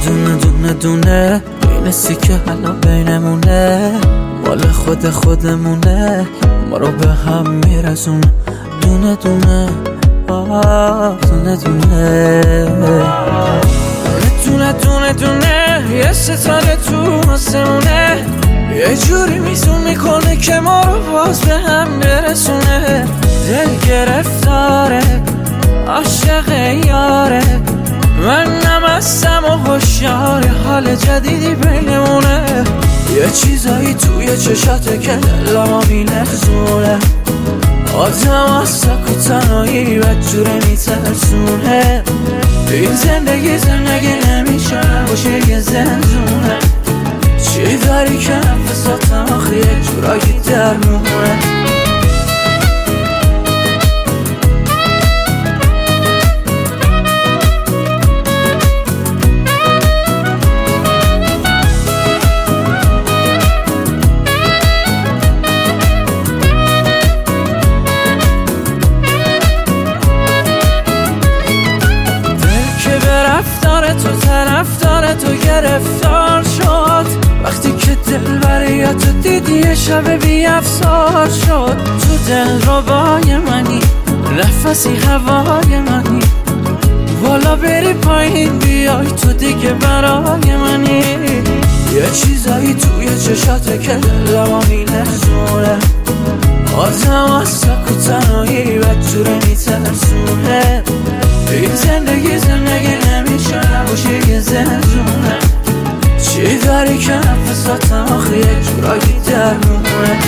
دونه دونه دونه بینستی که حالا بینمونه مال خودمونه ما رو به هم میرسونه دونه دونه دونه دونه دونه دونه یه ستاره تو آسمونه یه جوری میزون میکنه که ما رو باز به هم برسونه دل گرفتاره عاشق یاره من نمستم و هوشیار حال جدیدی بینمونه یه چیزایی توی چشاته که دلمو میلرزونه آدم از سک و تنهایی بدجوره میترسونه این زندگی نمیشه باشه یه زندونه چی داری که نفساتم آخه یه جورایی درمونه تو طرفدار تو گرفتار شد وقتی که دل بریاتو دیدی یه شب بی افسار شد تو دل ربای منی نفسی هوای منی بالا بری پایین بیای تو دیگه برای منی یه چیزایی توی چشاته که دلمو میلرزونه آدم از سک و تنهایی بدجوره میترسونه این زندگی نمیشه باشه یه زندونه چی داری که نفساتم آخه یه جورایی درمونه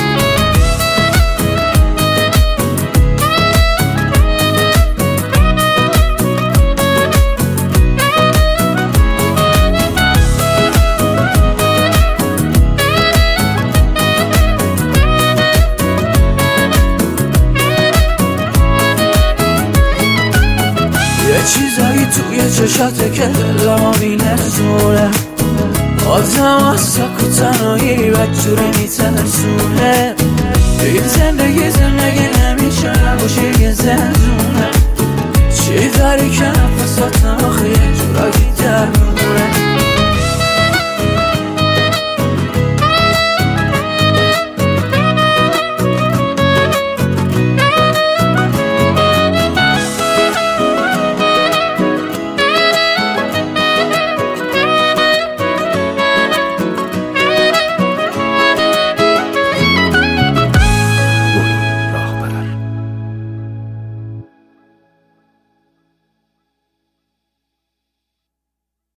یه چیزایی توی چشاته که دلمو میلرزونه آدم از سک و تنهایی بدجوره میترسونه این زندگی نمیشه باشه یه زندونه چی داری که نفساتم آخه یه جورایی درمونه